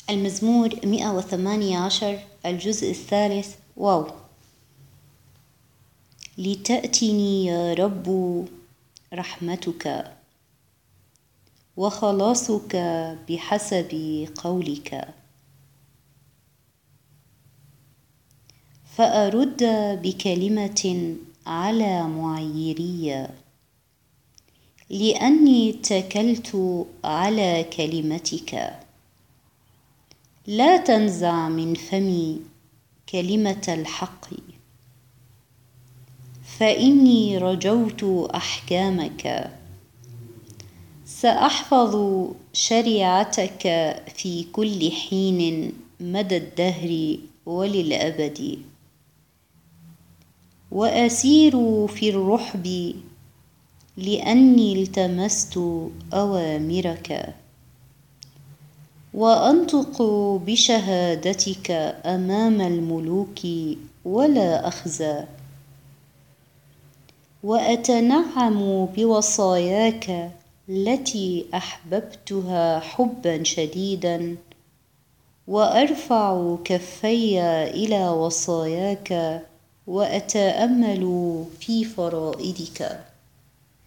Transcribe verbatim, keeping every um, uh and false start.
المزمور مئة وثمانية عشر الجزء الثالث. واو. لتأتني يا رب رحمتك وخلاصك بحسب قولك، فأرد بكلمة على معيري، لأني اتكلت على كلمتك. لا تنزع من فمي كلمة الحق، فإني رجوت أحكامك. سأحفظ شريعتك في كل حين مدى الدهر وللأبد، وأسير في الرحب لأني التمست أوامرك، وأنطق بشهادتك أمام الملوك ولا أخزى، وأتنعم بوصاياك التي أحببتها حبا شديدا، وأرفع كفي إلى وصاياك وأتأمل في فرائدك.